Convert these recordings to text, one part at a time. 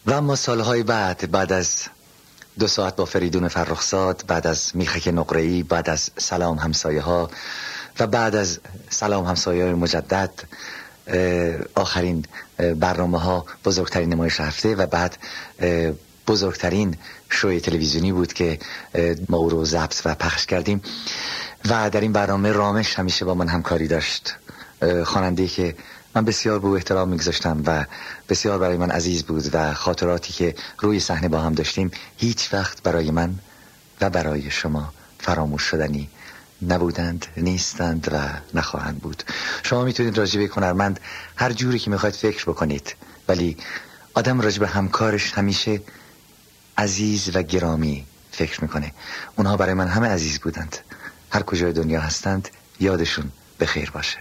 و اما سالهای بعد از 2 ساعت با فریدون فرخزاد، بعد از میخک نقره‌ای، بعد از سلام همسایه ها و بعد از سلام همسایه های مجدد، آخرین برنامه ها بزرگترین نمایش هفته و بعد بزرگترین شوی تلویزیونی بود که ما او رو ضبط و پخش کردیم. و در این برنامه رامش همیشه با من همکاری داشت، خواننده‌ای که من بسیار به او احترام میگذاشتم و بسیار برای من عزیز بود و خاطراتی که روی صحنه با هم داشتیم هیچ وقت برای من و برای شما فراموش شدنی نبودند، نیستند و نخواهند بود. شما میتونید راجع به هنرمند هر جوری که میخواید فکر بکنید، ولی آدم راجع به همکارش همیشه عزیز و گرامی فکر میکنه. اونها برای من همه عزیز بودند، هر کجای دنیا هستند یادشون بخیر باشه.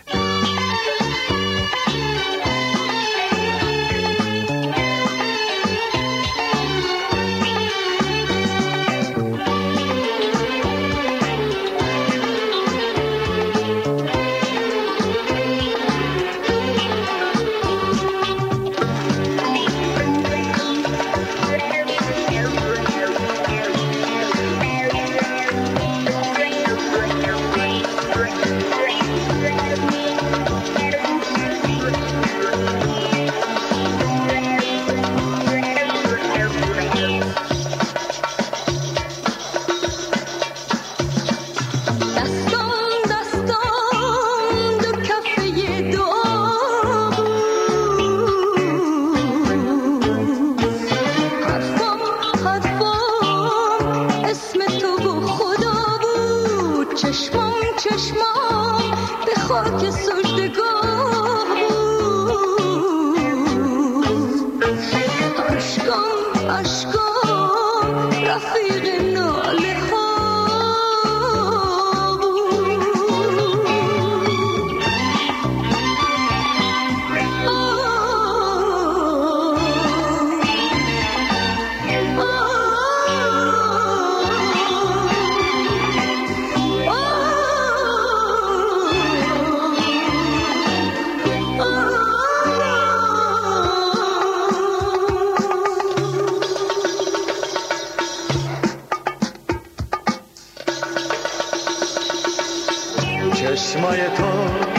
چشمای تو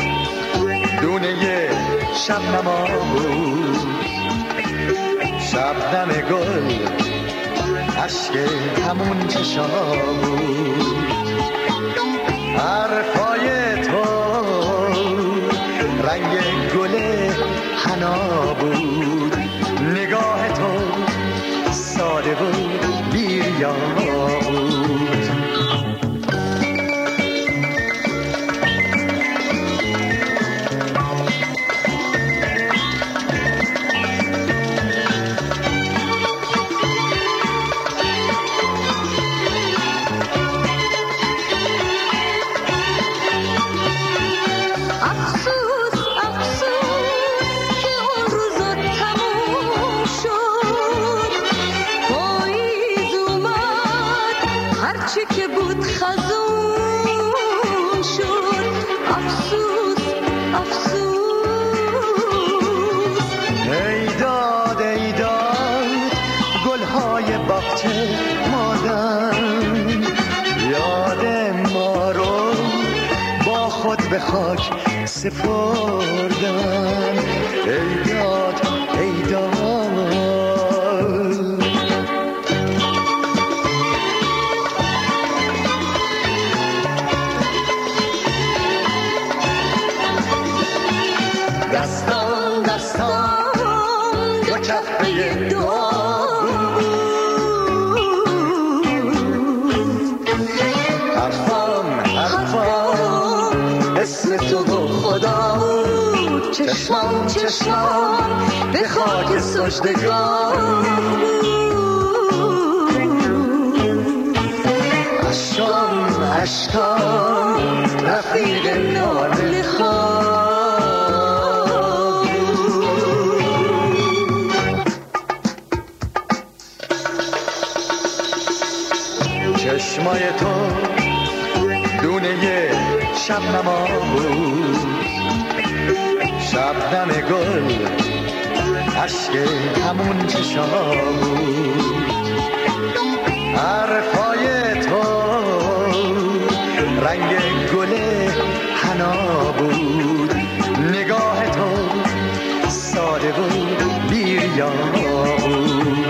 دونه شبنما بود، شبنم گل عشق همون چشما بود، حرفای تو رنگ گل حنا بود، نگاه تو ساده بود بیریا بود. به خاک سپردن، ای داد ای داد. دستان دستان دو کفه دعا بود، حرفان اسم تو خدا بود، چشمان چشمان به خاک سجدگاه بود، اشکان اشکان رفیق ناله خواب بود. چشمای تو دونه شبنما بود، شبنم گل عشق همون چشا بود، حرفای تو رنگ گل حنا بود، نگاه تو ساده بود بی‌ریا بود.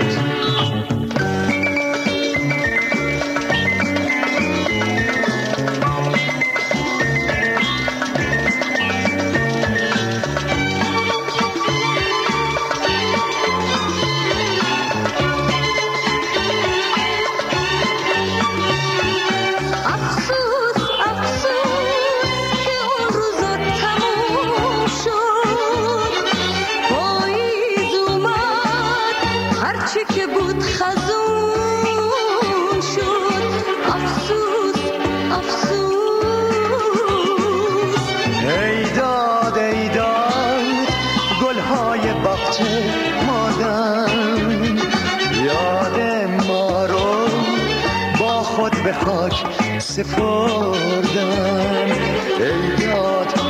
به خاک سپردن، ای داد